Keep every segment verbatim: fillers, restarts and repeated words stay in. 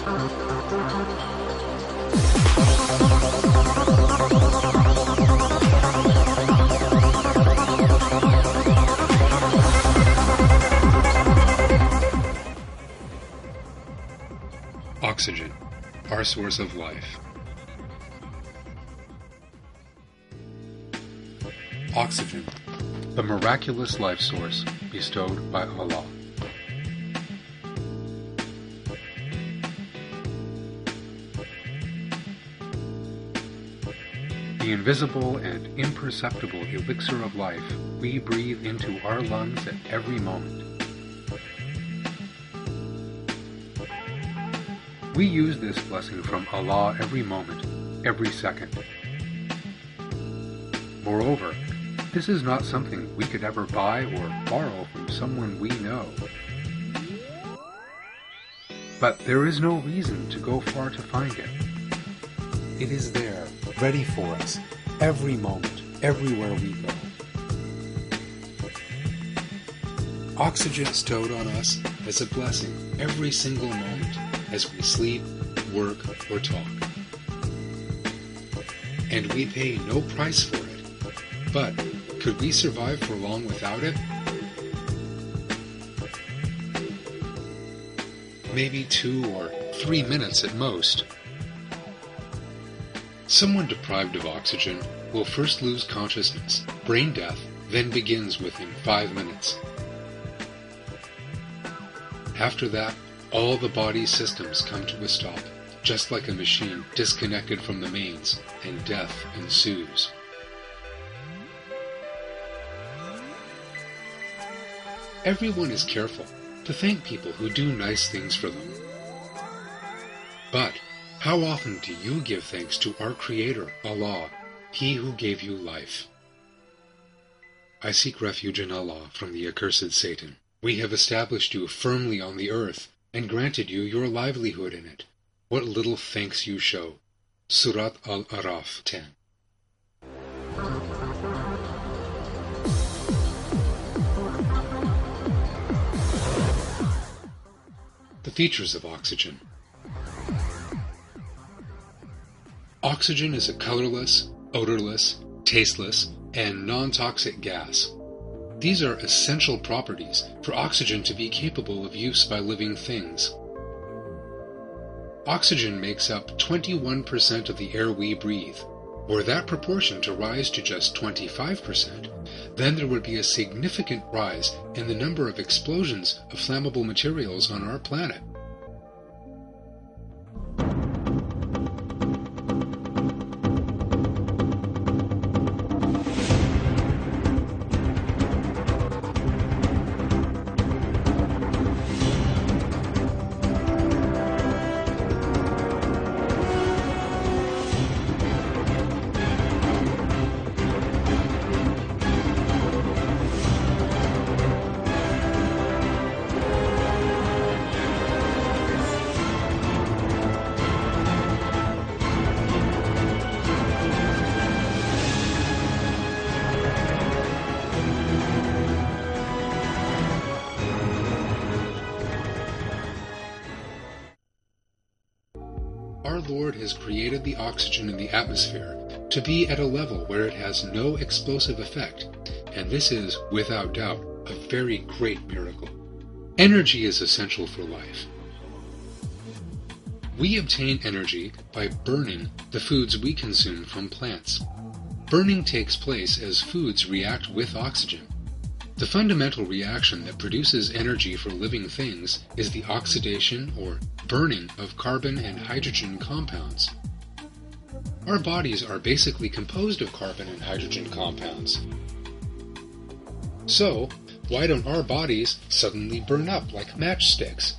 Oxygen, our source of life. Oxygen, the miraculous life source bestowed by Allah. The invisible and imperceptible elixir of life we breathe into our lungs at every moment. We use this blessing from Allah every moment, every second. Moreover, this is not something we could ever buy or borrow from someone we know. But there is no reason to go far to find it. It is there, ready for us, every moment, everywhere we go. Oxygen bestowed on us as a blessing every single moment as we sleep, work, or talk. And we pay no price for it. But could we survive for long without it? Maybe two or three minutes at most. Someone deprived of oxygen will first lose consciousness. Brain death then begins within five minutes. After that, all the body's systems come to a stop, just like a machine disconnected from the mains, and death ensues. Everyone is careful to thank people who do nice things for them. But how often do you give thanks to our Creator, Allah, He who gave you life? I seek refuge in Allah from the accursed Satan. We have established you firmly on the earth, and granted you your livelihood in it. What little thanks you show. Surat Al-Araf ten. The features of oxygen. Oxygen is a colorless, odorless, tasteless, and non-toxic gas. These are essential properties for oxygen to be capable of use by living things. Oxygen makes up twenty-one percent of the air we breathe. Were that proportion to rise to just twenty-five percent, then there would be a significant rise in the number of explosions of flammable materials on our planet. Our Lord has created the oxygen in the atmosphere to be at a level where it has no explosive effect, and this is, without doubt, a very great miracle. Energy is essential for life. We obtain energy by burning the foods we consume from plants. Burning takes place as foods react with oxygen. The fundamental reaction that produces energy for living things is the oxidation or burning of carbon and hydrogen compounds. Our bodies are basically composed of carbon and hydrogen compounds. So, why don't our bodies suddenly burn up like matchsticks?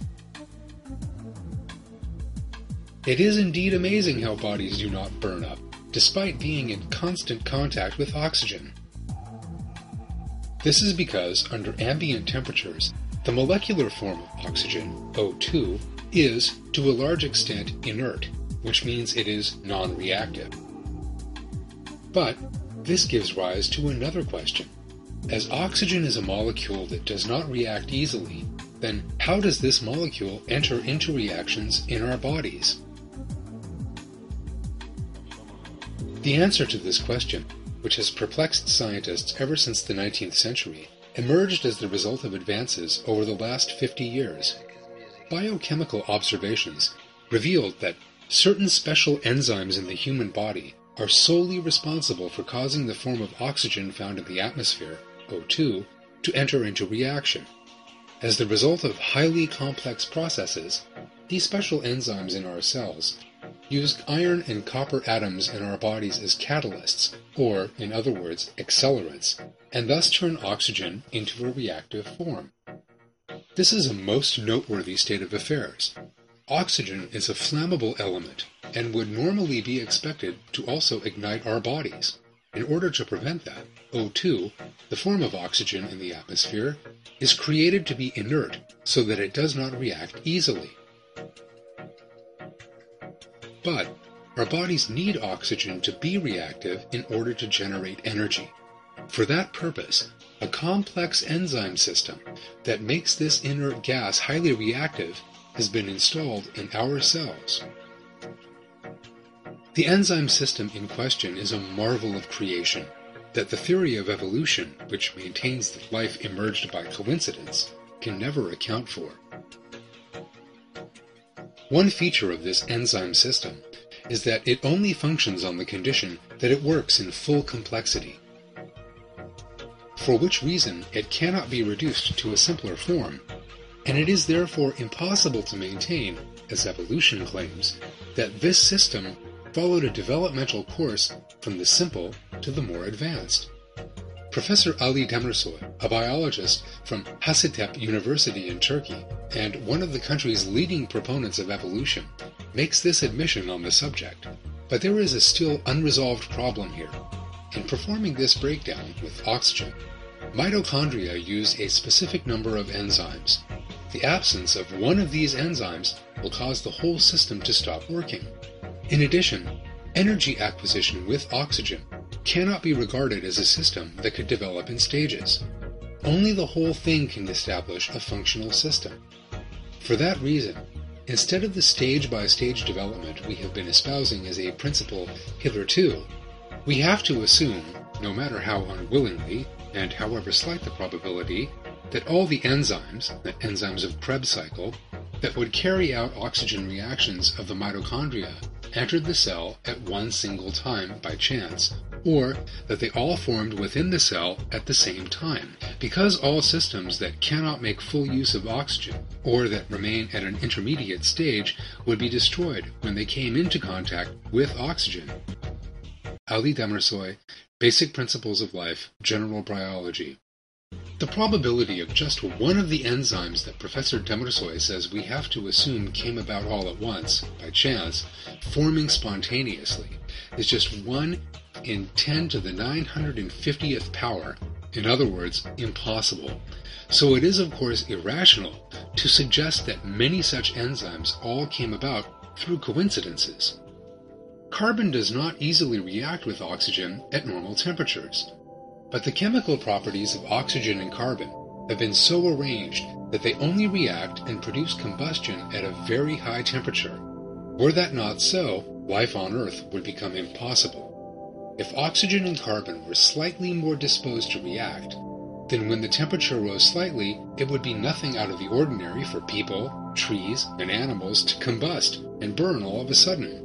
It is indeed amazing how bodies do not burn up, despite being in constant contact with oxygen. This is because, under ambient temperatures, the molecular form of oxygen, O two, is, to a large extent, inert, which means it is non-reactive. But this gives rise to another question. As oxygen is a molecule that does not react easily, then how does this molecule enter into reactions in our bodies? The answer to this question, which has perplexed scientists ever since the nineteenth century, emerged as the result of advances over the last fifty years. Biochemical observations revealed that certain special enzymes in the human body are solely responsible for causing the form of oxygen found in the atmosphere, O two, to enter into reaction. As the result of highly complex processes, these special enzymes in our cells use iron and copper atoms in our bodies as catalysts, or, in other words, accelerants, and thus turn oxygen into a reactive form. This is a most noteworthy state of affairs. Oxygen is a flammable element and would normally be expected to also ignite our bodies. In order to prevent that, O two, the form of oxygen in the atmosphere, is created to be inert so that it does not react easily. But our bodies need oxygen to be reactive in order to generate energy. For that purpose, a complex enzyme system that makes this inert gas highly reactive has been installed in our cells. The enzyme system in question is a marvel of creation that the theory of evolution, which maintains that life emerged by coincidence, can never account for. One feature of this enzyme system is that it only functions on the condition that it works in full complexity, for which reason it cannot be reduced to a simpler form, and it is therefore impossible to maintain, as evolution claims, that this system followed a developmental course from the simple to the more advanced. Professor Ali Demirsoy, a biologist from Hacettepe University in Turkey, and one of the country's leading proponents of evolution, makes this admission on the subject. But there is a still unresolved problem here. In performing this breakdown with oxygen, mitochondria use a specific number of enzymes. The absence of one of these enzymes will cause the whole system to stop working. In addition, energy acquisition with oxygen cannot be regarded as a system that could develop in stages. Only the whole thing can establish a functional system. For that reason, instead of the stage-by-stage development we have been espousing as a principle hitherto, we have to assume, no matter how unwillingly, and however slight the probability, that all the enzymes, the enzymes of Krebs cycle, that would carry out oxygen reactions of the mitochondria entered the cell at one single time by chance, or that they all formed within the cell at the same time, because all systems that cannot make full use of oxygen, or that remain at an intermediate stage, would be destroyed when they came into contact with oxygen. Ali Demirsoy, Basic Principles of Life, General Biology. The probability of just one of the enzymes that Professor Demirsoy says we have to assume came about all at once, by chance, forming spontaneously, is just one in ten to the nine hundred fiftieth power, in other words, impossible. So it is of course irrational to suggest that many such enzymes all came about through coincidences. Carbon does not easily react with oxygen at normal temperatures, but the chemical properties of oxygen and carbon have been so arranged that they only react and produce combustion at a very high temperature. Were that not so, life on Earth would become impossible. If oxygen and carbon were slightly more disposed to react, then when the temperature rose slightly, it would be nothing out of the ordinary for people, trees, and animals to combust and burn all of a sudden.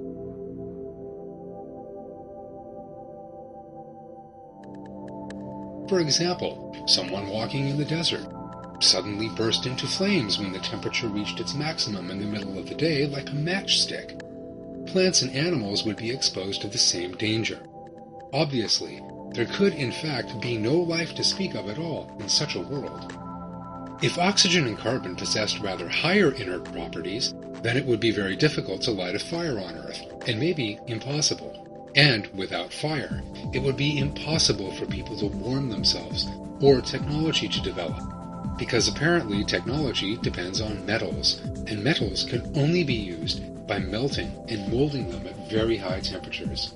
For example, someone walking in the desert suddenly burst into flames when the temperature reached its maximum in the middle of the day like a matchstick. Plants and animals would be exposed to the same danger. Obviously, there could in fact be no life to speak of at all in such a world. If oxygen and carbon possessed rather higher inert properties, then it would be very difficult to light a fire on Earth, and maybe impossible. And without fire, it would be impossible for people to warm themselves, or technology to develop, because apparently technology depends on metals, and metals can only be used by melting and molding them at very high temperatures.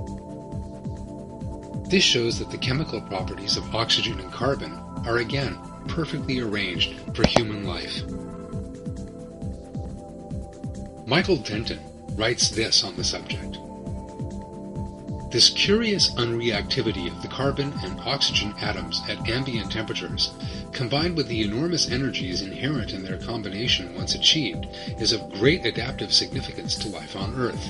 This shows that the chemical properties of oxygen and carbon are again perfectly arranged for human life. Michael Denton writes this on the subject. This curious unreactivity of the carbon and oxygen atoms at ambient temperatures, combined with the enormous energies inherent in their combination once achieved, is of great adaptive significance to life on Earth.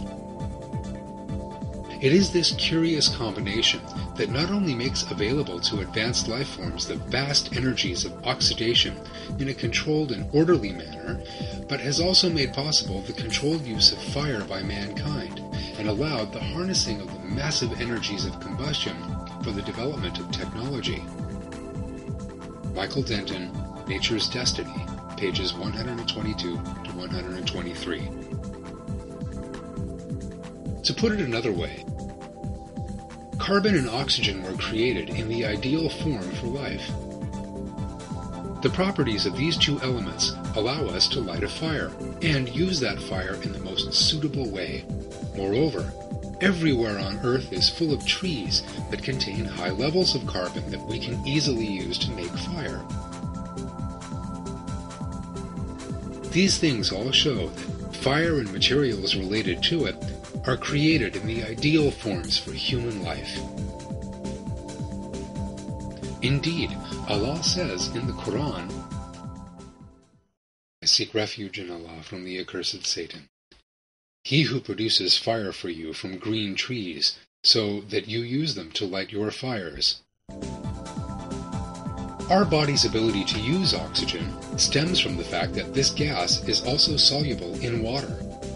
It is this curious combination that not only makes available to advanced life forms the vast energies of oxidation in a controlled and orderly manner, but has also made possible the controlled use of fire by mankind, and allowed the harnessing of the massive energies of combustion for the development of technology. Michael Denton, Nature's Destiny, pages one twenty-two to one twenty-three. To put it another way, carbon and oxygen were created in the ideal form for life. The properties of these two elements allow us to light a fire and use that fire in the most suitable way. Moreover, everywhere on Earth is full of trees that contain high levels of carbon that we can easily use to make fire. These things all show that fire and materials related to it are created in the ideal forms for human life. Indeed, Allah says in the Quran, I seek refuge in Allah from the accursed Satan. He who produces fire for you from green trees, so that you use them to light your fires. Our body's ability to use oxygen stems from the fact that this gas is also soluble in water.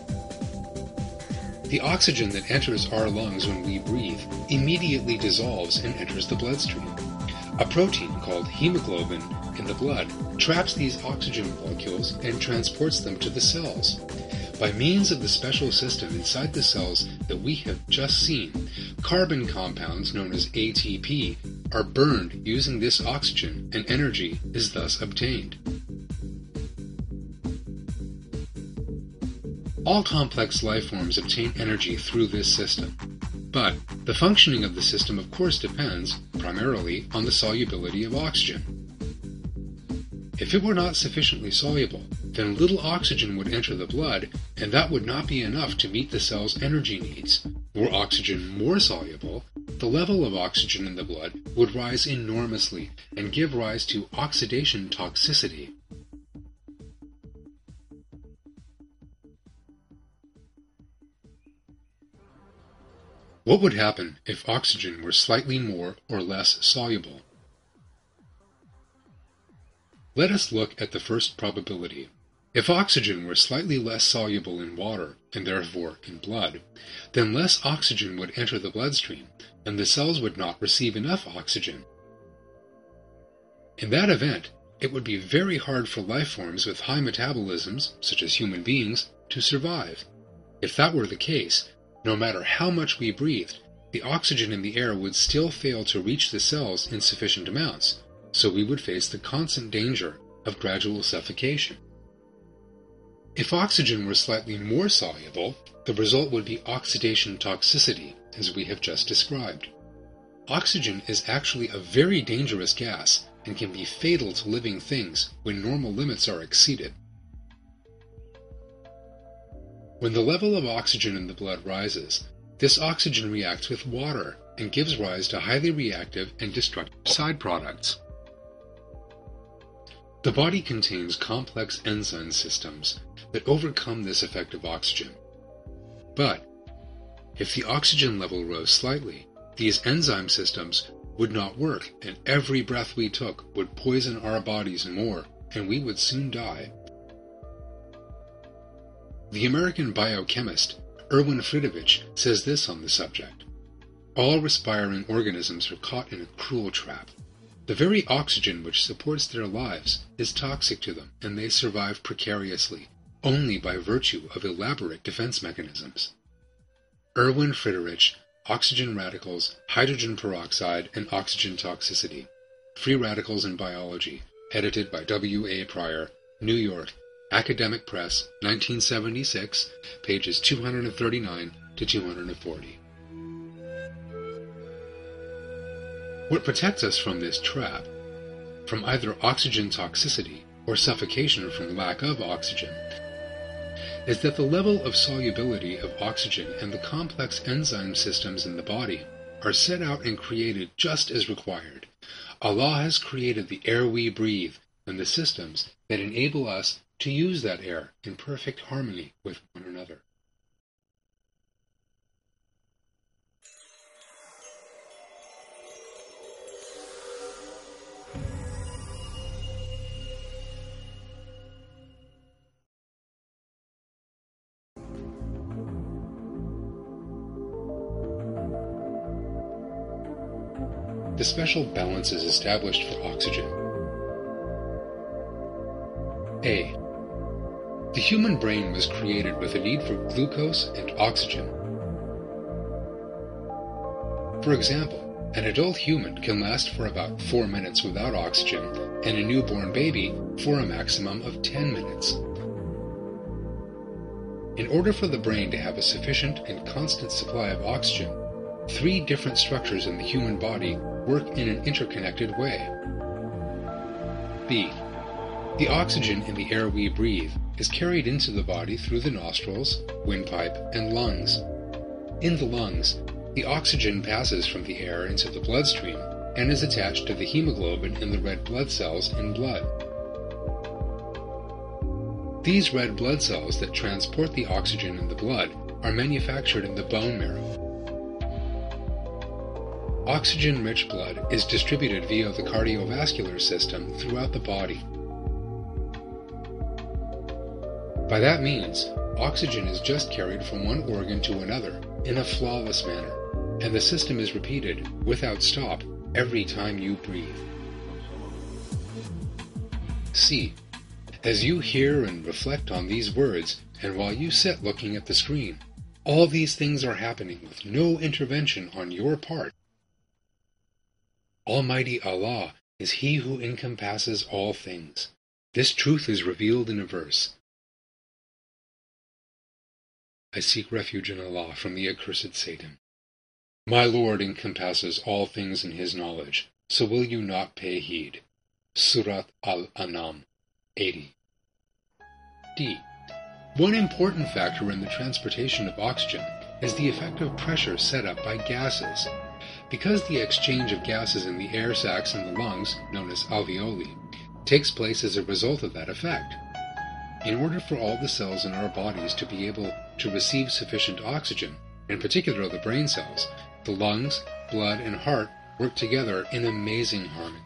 The oxygen that enters our lungs when we breathe immediately dissolves and enters the bloodstream. A protein called hemoglobin in the blood traps these oxygen molecules and transports them to the cells. By means of the special system inside the cells that we have just seen, carbon compounds known as A T P are burned using this oxygen, and energy is thus obtained. All complex life forms obtain energy through this system, but the functioning of the system of course depends, primarily, on the solubility of oxygen. If it were not sufficiently soluble, then little oxygen would enter the blood, and that would not be enough to meet the cell's energy needs. Were oxygen more soluble, the level of oxygen in the blood would rise enormously and give rise to oxidation toxicity. What would happen if oxygen were slightly more or less soluble? Let us look at the first probability. If oxygen were slightly less soluble in water, and therefore in blood, then less oxygen would enter the bloodstream, and the cells would not receive enough oxygen. In that event, it would be very hard for life forms with high metabolisms, such as human beings, to survive. If that were the case, no matter how much we breathed, the oxygen in the air would still fail to reach the cells in sufficient amounts, so we would face the constant danger of gradual suffocation. If oxygen were slightly more soluble, the result would be oxidation toxicity, as we have just described. Oxygen is actually a very dangerous gas and can be fatal to living things when normal limits are exceeded. When the level of oxygen in the blood rises, this oxygen reacts with water and gives rise to highly reactive and destructive side products. The body contains complex enzyme systems that overcome this effect of oxygen. But if the oxygen level rose slightly, these enzyme systems would not work, and every breath we took would poison our bodies more, and we would soon die. The American biochemist Erwin Friedrich says this on the subject. All respiring organisms are caught in a cruel trap. The very oxygen which supports their lives is toxic to them, and they survive precariously, only by virtue of elaborate defense mechanisms. Erwin Friedrich, Oxygen Radicals, Hydrogen Peroxide, and Oxygen Toxicity. Free Radicals in Biology, edited by W A Pryor, New York, Academic Press, nineteen seventy-six, pages two thirty-nine to two forty. What protects us from this trap from either oxygen toxicity or suffocation from lack of oxygen is that the level of solubility of oxygen and the complex enzyme systems in the body are set out and created just as required. Allah has created the air we breathe and the systems that enable us to use that air in perfect harmony with one another. The special balance is established for oxygen. A. The human brain was created with a need for glucose and oxygen. For example, an adult human can last for about four minutes without oxygen, and a newborn baby for a maximum of ten minutes. In order for the brain to have a sufficient and constant supply of oxygen, three different structures in the human body work in an interconnected way. B. The oxygen in the air we breathe is carried into the body through the nostrils, windpipe, and lungs. In the lungs, the oxygen passes from the air into the bloodstream and is attached to the hemoglobin in the red blood cells in blood. These red blood cells that transport the oxygen in the blood are manufactured in the bone marrow. Oxygen-rich blood is distributed via the cardiovascular system throughout the body. By that means, oxygen is just carried from one organ to another in a flawless manner, and the system is repeated without stop every time you breathe. C. As you hear and reflect on these words, and while you sit looking at the screen, all these things are happening with no intervention on your part. Almighty Allah is He who encompasses all things. This truth is revealed in a verse. I seek refuge in Allah from the accursed Satan. My Lord encompasses all things in His knowledge, so will you not pay heed? Surat Al-An'am, eighty. D. One important factor in the transportation of oxygen is the effective pressure set up by gases. Because the exchange of gases in the air sacs in the lungs, known as alveoli, takes place as a result of that effect. In order for all the cells in our bodies to be able to receive sufficient oxygen, in particular the brain cells, the lungs, blood, and heart work together in amazing harmony.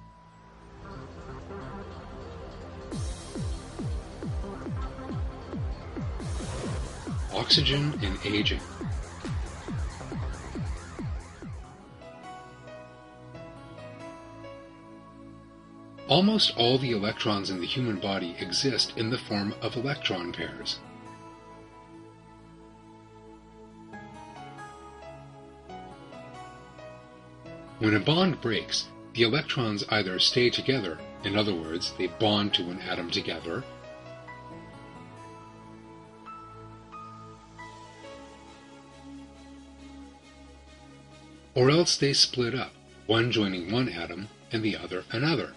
Oxygen and aging. Almost all the electrons in the human body exist in the form of electron pairs. When a bond breaks, the electrons either stay together, in other words, they bond to an atom together, or else they split up, one joining one atom and the other another.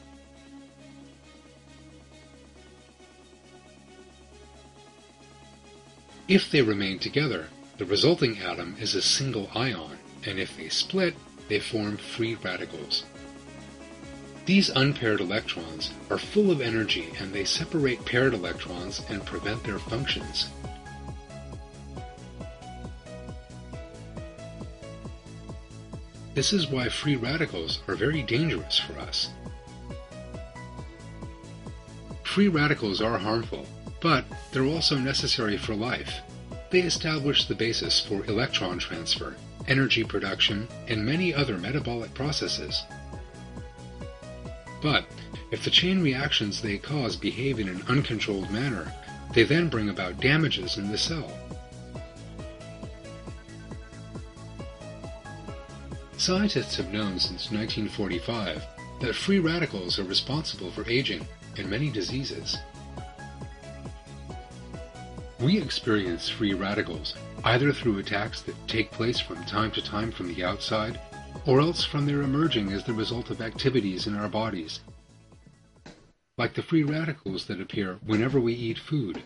If they remain together, the resulting atom is a single ion, and if they split, they form free radicals. These unpaired electrons are full of energy, and they separate paired electrons and prevent their functions. This is why free radicals are very dangerous for us. Free radicals are harmful, but they're also necessary for life. They establish the basis for electron transfer, energy production, and many other metabolic processes. But if the chain reactions they cause behave in an uncontrolled manner, they then bring about damages in the cell. Scientists have known since nineteen forty-five that free radicals are responsible for aging and many diseases. We experience free radicals either through attacks that take place from time to time from the outside, or else from their emerging as the result of activities in our bodies, like the free radicals that appear whenever we eat food.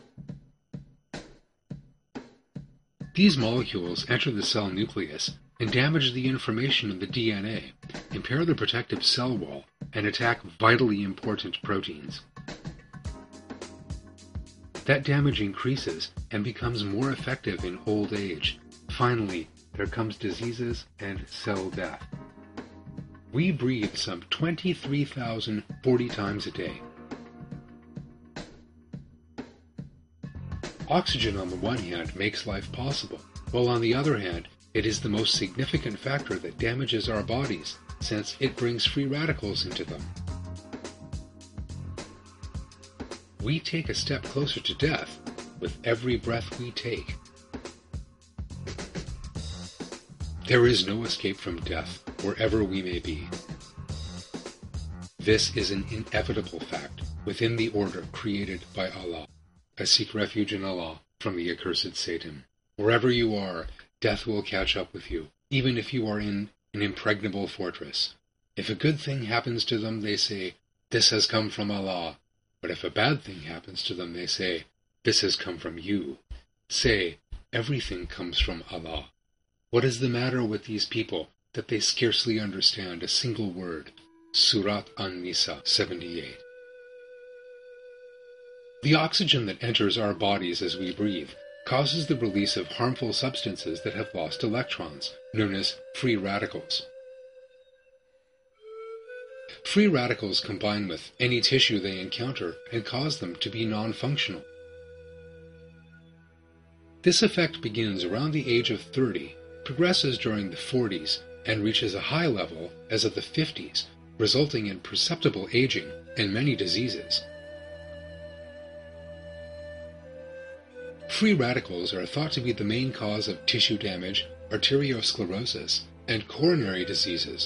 These molecules enter the cell nucleus and damage the information in the D N A, impair the protective cell wall, and attack vitally important proteins. That damage increases and becomes more effective in old age. Finally, there comes diseases and cell death. We breathe some twenty-three thousand forty times a day. Oxygen, on the one hand, makes life possible, while on the other hand, it is the most significant factor that damages our bodies, since it brings free radicals into them. We take a step closer to death with every breath we take. There is no escape from death, wherever we may be. This is an inevitable fact within the order created by Allah. I seek refuge in Allah from the accursed Satan. Wherever you are, death will catch up with you, even if you are in an impregnable fortress. If a good thing happens to them, they say, "This has come from Allah." But if a bad thing happens to them, they say, "This has come from you." Say, everything comes from Allah. What is the matter with these people that they scarcely understand a single word? Surat An-Nisa seventy-eight. The oxygen that enters our bodies as we breathe causes the release of harmful substances that have lost electrons, known as free radicals. Free radicals combine with any tissue they encounter and cause them to be non-functional. This effect begins around the age of thirty, progresses during the forties, and reaches a high level as of the fifties, resulting in perceptible aging and many diseases. Free radicals are thought to be the main cause of tissue damage, arteriosclerosis, and coronary diseases.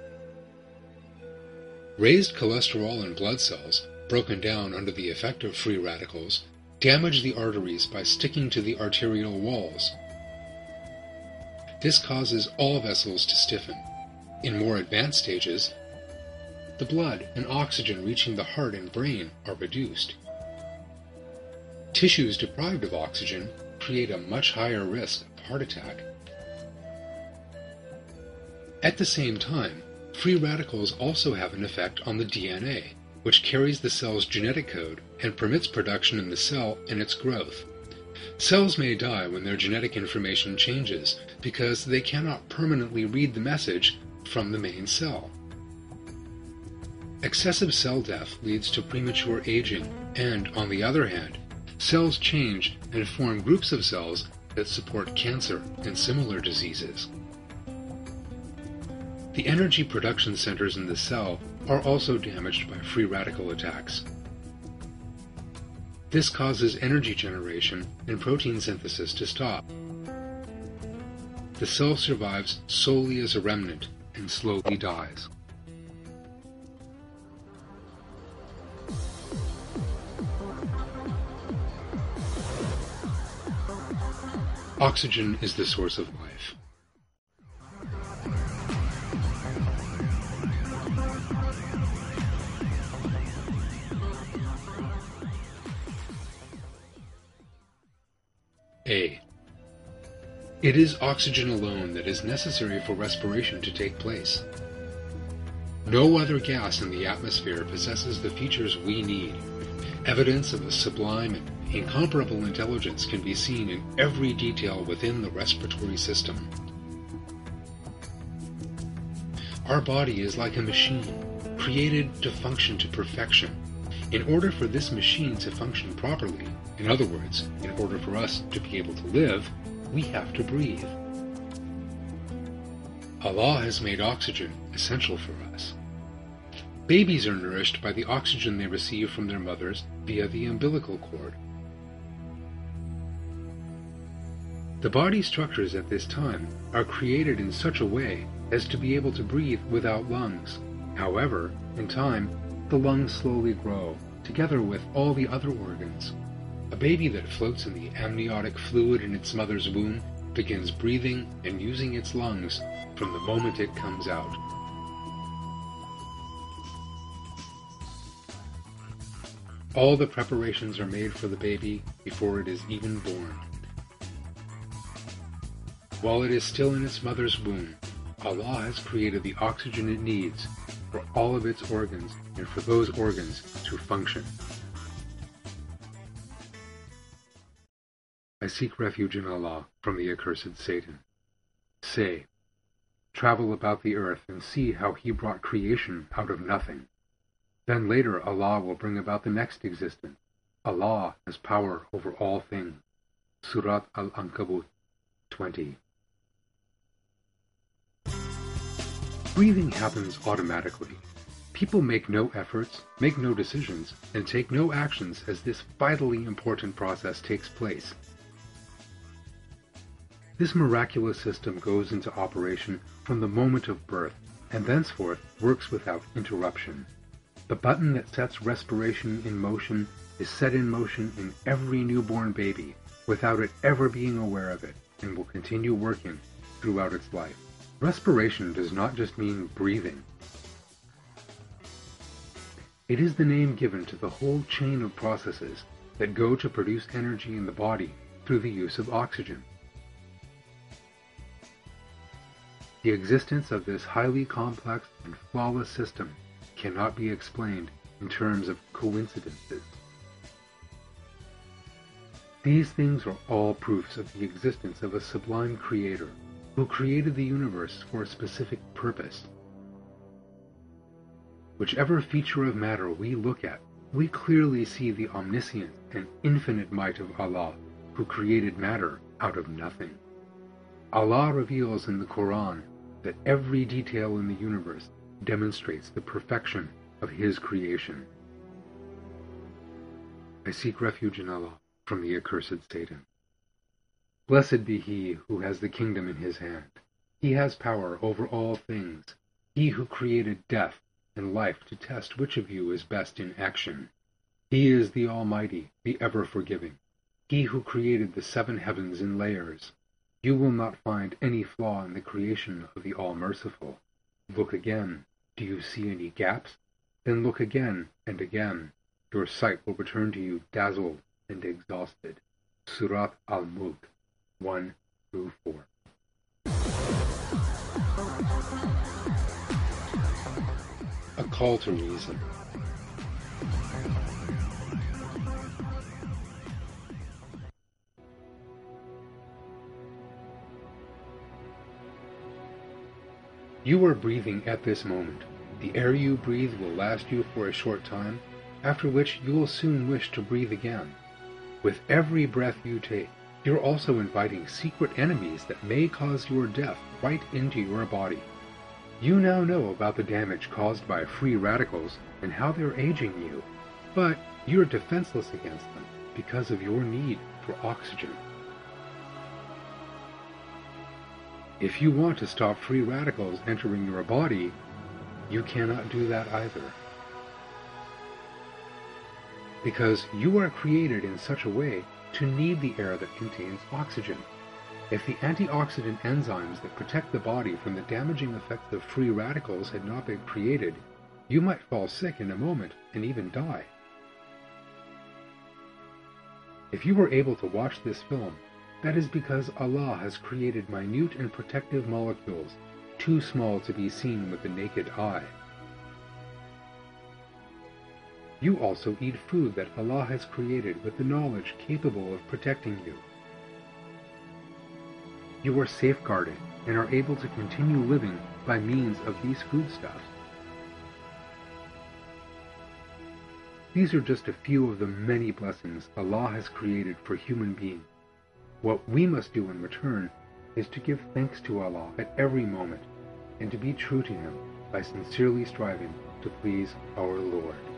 Raised cholesterol and blood cells, broken down under the effect of free radicals, damage the arteries by sticking to the arterial walls. This causes all vessels to stiffen. In more advanced stages, the blood and oxygen reaching the heart and brain are reduced. Tissues deprived of oxygen create a much higher risk of heart attack. At the same time, free radicals also have an effect on the D N A, which carries the cell's genetic code and permits production in the cell and its growth. Cells may die when their genetic information changes because they cannot permanently read the message from the main cell. Excessive cell death leads to premature aging, and, on the other hand, cells change and form groups of cells that support cancer and similar diseases. The energy production centers in the cell are also damaged by free radical attacks. This causes energy generation and protein synthesis to stop. The cell survives solely as a remnant and slowly dies. Oxygen is the source of life. A. It is oxygen alone that is necessary for respiration to take place. No other gas in the atmosphere possesses the features we need. Evidence of a sublime and incomparable intelligence can be seen in every detail within the respiratory system. Our body is like a machine, created to function to perfection. In order for this machine to function properly, in other words, in order for us to be able to live, we have to breathe. Allah has made oxygen essential for us. Babies are nourished by the oxygen they receive from their mothers via the umbilical cord. The body structures at this time are created in such a way as to be able to breathe without lungs. However, in time, the lungs slowly grow, together with all the other organs. A baby that floats in the amniotic fluid in its mother's womb begins breathing and using its lungs from the moment it comes out. All the preparations are made for the baby before it is even born. While it is still in its mother's womb, Allah has created the oxygen it needs for all of its organs and for those organs to function. I seek refuge in Allah from the accursed Satan. Say, travel about the earth and see how He brought creation out of nothing. Then later Allah will bring about the next existence. Allah has power over all things. Surat Al-Ankabut twenty. Breathing happens automatically. People make no efforts, make no decisions, and take no actions as this vitally important process takes place. This miraculous system goes into operation from the moment of birth, and thenceforth works without interruption. The button that sets respiration in motion is set in motion in every newborn baby without it ever being aware of it, and will continue working throughout its life. Respiration does not just mean breathing. It is the name given to the whole chain of processes that go to produce energy in the body through the use of oxygen. The existence of this highly complex and flawless system cannot be explained in terms of coincidences. These things are all proofs of the existence of a sublime creator who created the universe for a specific purpose. Whichever feature of matter we look at, we clearly see the omniscient and infinite might of Allah, who created matter out of nothing. Allah reveals in the Quran that every detail in the universe demonstrates the perfection of His creation. I seek refuge in Allah from the accursed Satan. Blessed be He who has the kingdom in His hand. He has power over all things. He who created death and life to test which of you is best in action. He is the Almighty, the ever-forgiving. He who created the seven heavens in layers. You will not find any flaw in the creation of the All-Merciful. Look again. Do you see any gaps? Then look again and again. Your sight will return to you dazzled and exhausted. Surat Al-Mulk one through four. A call to reason. You are breathing at this moment. The air you breathe will last you for a short time, after which you will soon wish to breathe again. With every breath you take, you're also inviting secret enemies that may cause your death right into your body. You now know about the damage caused by free radicals and how they're aging you, but you're defenseless against them because of your need for oxygen. If you want to stop free radicals entering your body, you cannot do that either. Because you are created in such a way to need the air that contains oxygen. If the antioxidant enzymes that protect the body from the damaging effects of free radicals had not been created, you might fall sick in a moment and even die. If you were able to watch this film, that is because Allah has created minute and protective molecules, too small to be seen with the naked eye. You also eat food that Allah has created with the knowledge capable of protecting you. You are safeguarded and are able to continue living by means of these foodstuffs. These are just a few of the many blessings Allah has created for human beings. What we must do in return is to give thanks to Allah at every moment and to be true to Him by sincerely striving to please our Lord.